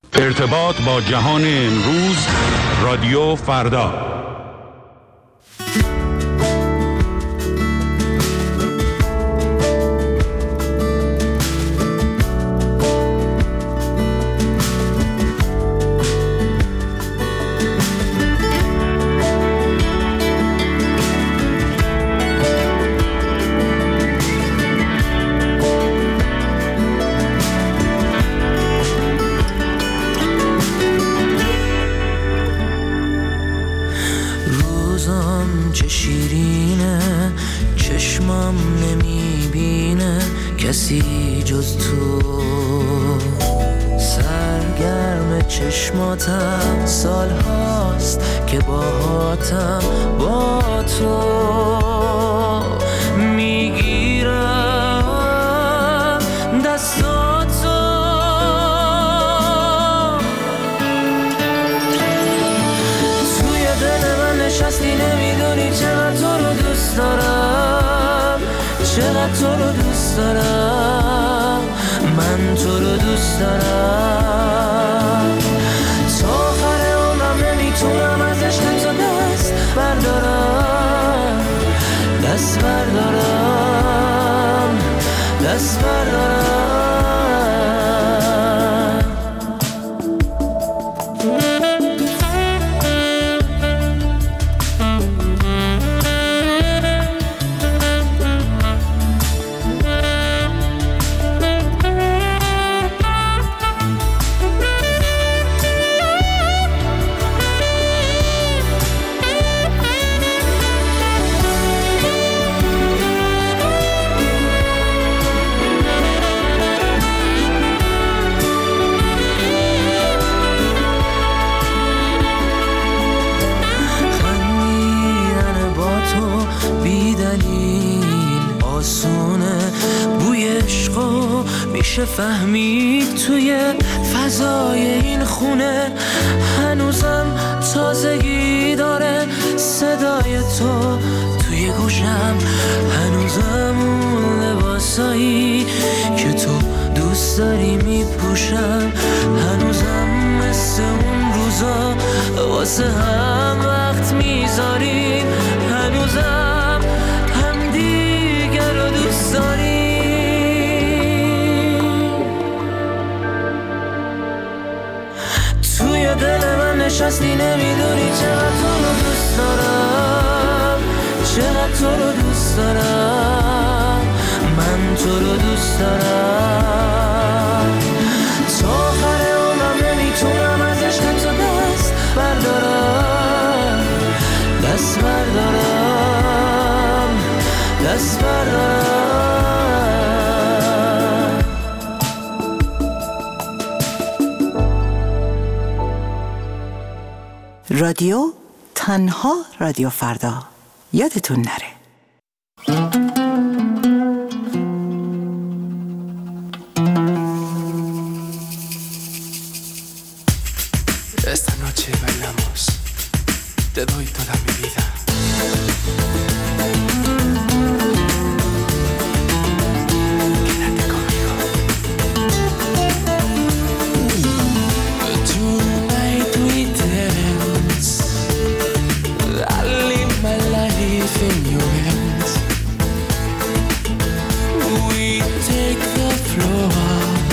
ارتباط با جهان امروز، رادیو فردا. کسی جز تو سرگرم چشماتم، سال هاست که باهاتم، با تو میگیرم دستاتو، توی دل من نشستی، نمیدونی چقدر تو رو دوست دارم، چقدر تو رو دوست دارم، من تو رو دوست دارم، تا آخر عمرم نمیتونم از عشق تو دست بردارم، دست بردارم، دست بردارم. میشه فهمید توی فضای این خونه، هنوزم تازگی داره صدای تو توی گوشم، هنوزم اون لباسایی که تو دوست داری میپوشم، هنوزم مثل اون روزا واسه هم وقت میذاریم، هنوزم هم دیگر رو دوست داریم. دل من نشستی، نمیدونی چقدر تو رو دوست دارم، چقدر تو رو دوست دارم، من تو رو دوست دارم، تا آخر عمرم نمیتونم از عشق تو دست بردارم، دست بردارم، دست بردارم. رادیو تنها رادیو فردا، یادتون نره. Esta noche bailamos, te doy toda mi vida. Quédate conmigo. Tonight we dance, I live my life in your hands. We take the floor,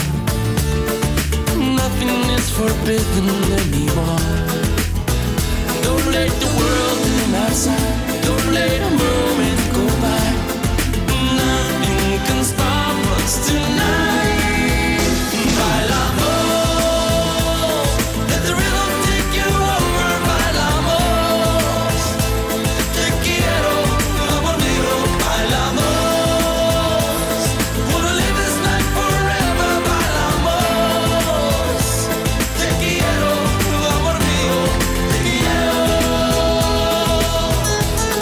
nothing is forbidden anymore. Don't let the world turn outside, don't let a moment go by. Nothing can stop us tonight. Bailamos, let the rhythm take you over. Bailamos, te quiero, amor mío. Bailamos, wanna live this night forever. Bailamos, te quiero, amor mío, te quiero.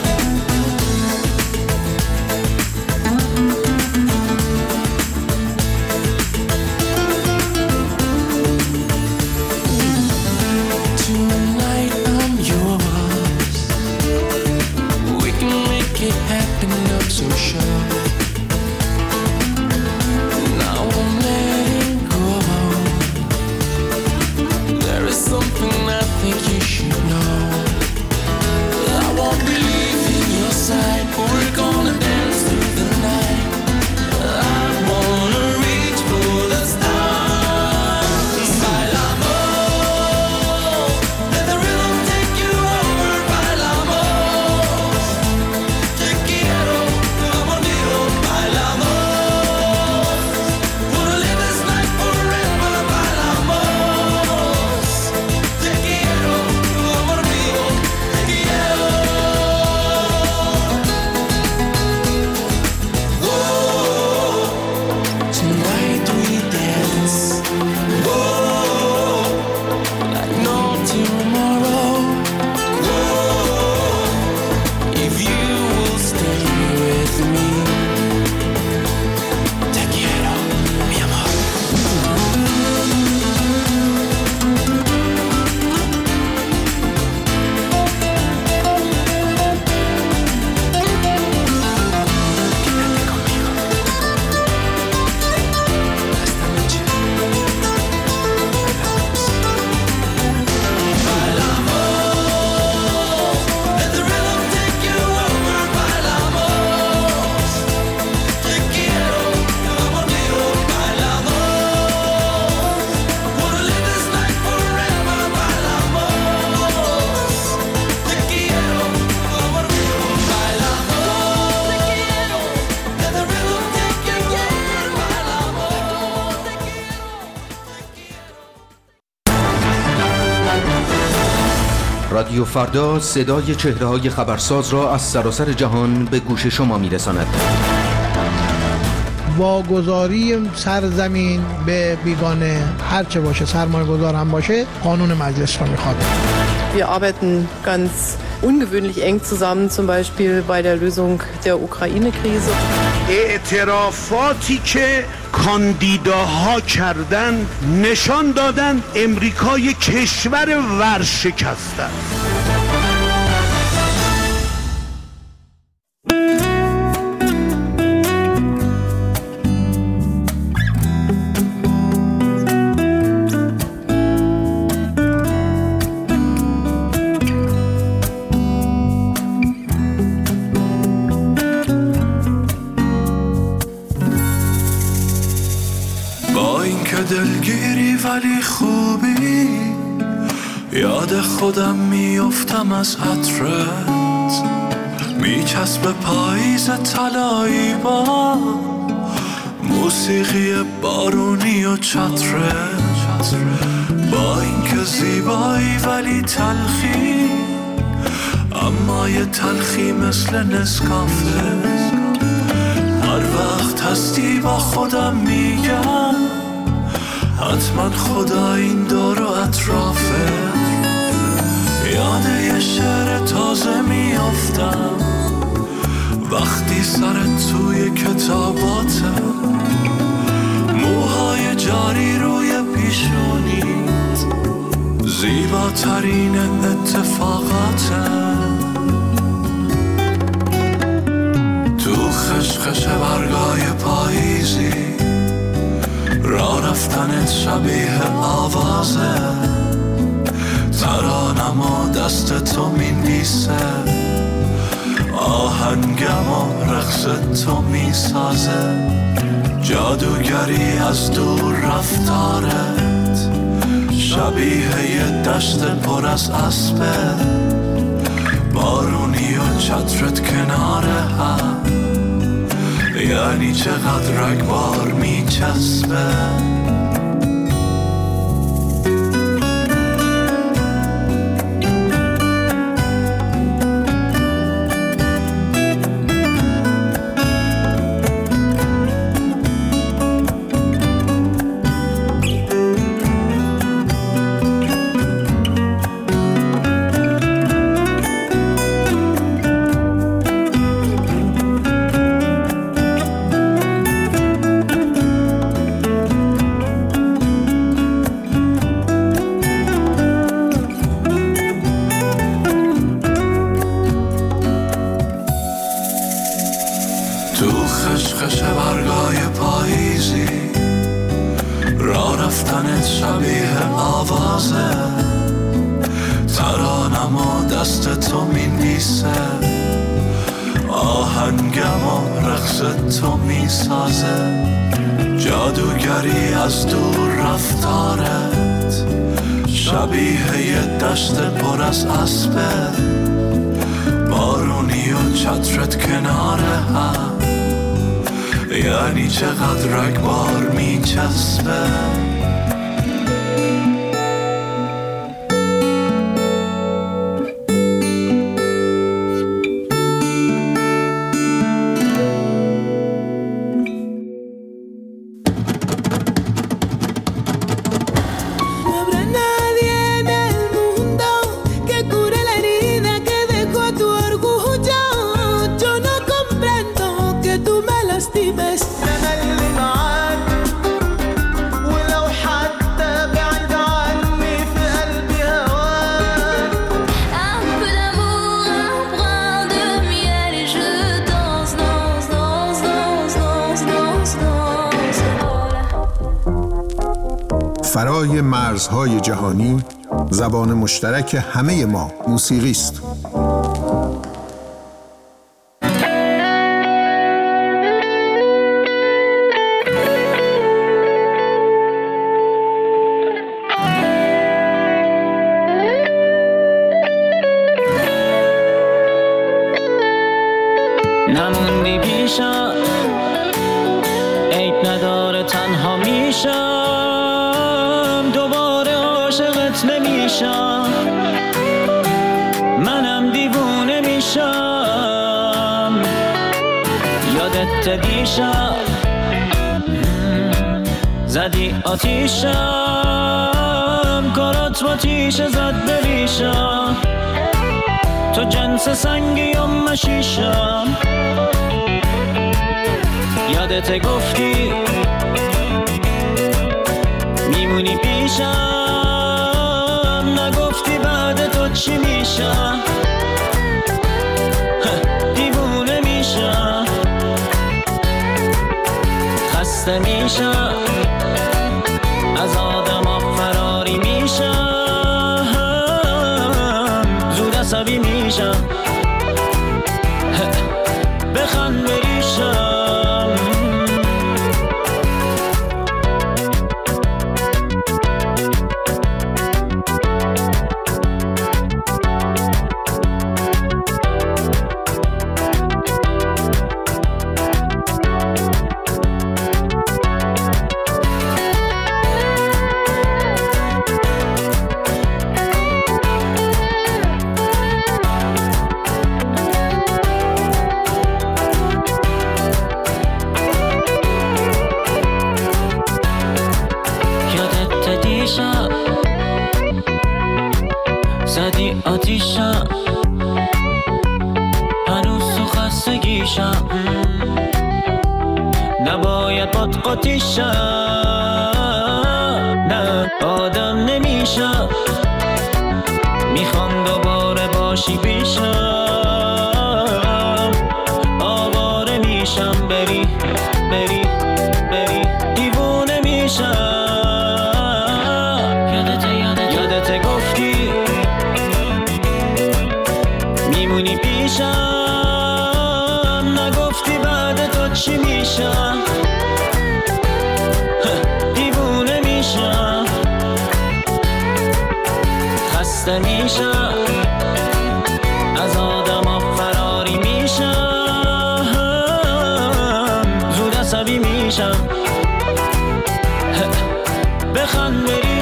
رادیو فردا صدای چهره‌های خبرساز را از سراسر جهان به گوش شما می‌رساند. واگذاری سرزمین به بیگانه هرچه باشه، سرمایه گذار هم باشه، قانون مجلس رو میخواد. Wir arbeiten ganz ungewöhnlich eng zusammen, zum Beispiel bei der Lösung der Ukraine-Krise. اعترافاتی که کاندیداها کردن نشان دادن امریکای کشور ورشکسته است. دلگیری ولی خوبی، یاد خودم میافتم از عطرت، میچسب پاییز طلایی با موسیقی بارونی و چترت، با اینکه زیبایی ولی تلخی، اما یه تلخی مثل نسکافه. هر وقت هستی با خودم میگم حتما خدا این دور و اطرافه. یاد یه شعر تازه میافتم وقتی سرت توی کتاباته، موهای جاری روی پیشونیت، زیباترین اتفاقاته. تو خشخش برگای پاییزی، راه رفتنت شبیه آوازه، ترانم و دست تو مینویسه، آهنگم و رقص تو میسازه. جادوگری از دور رفتارت شبیه یه دشت پر از اسبه، بارونی و چترت کنار هم، یعنی چقدر رگبار میچسبه. خشخش برگای پاییزی، راه رفتنت شبیه آوازه، ترانم و دست تو مینویسه، آهنگم و رقص تو میسازه. جادوگری از دور رفتارت شبیه یه دشت پر از اسبه، بارونی و چترت کنار هم، یعنی چقدر رگبار میچسبه. فرای مرزهای جهانی، زبان مشترک همه ما موسیقی است. نموندی پیشم، عیب نداره تنها میشم، دوباره عاشقت نمیشم. میشم زدی آتیشم کارات با تیشه زد بریشم تو جنس سنگی و مشیشم یادت گفتی میمونی پیشم نگفتی بعد تو چی میشم دیوونه میشم خسته میشم از آدم فراری میشم زود عصبی میشم بخند بریشم زدی آتیشم هنوز تو خستگیشم نباید باد قاطیشم نه آدم نمیشم میخوام دوباره باشی پیشم آواره میشم بری بری بری دیوونه میشم یادت گفتی میمونی پیشم نگفتی بعد تو چی میشم دیوونه میشم خسته میشم از آدم فراری میشم زود عصبی میشم بخند بری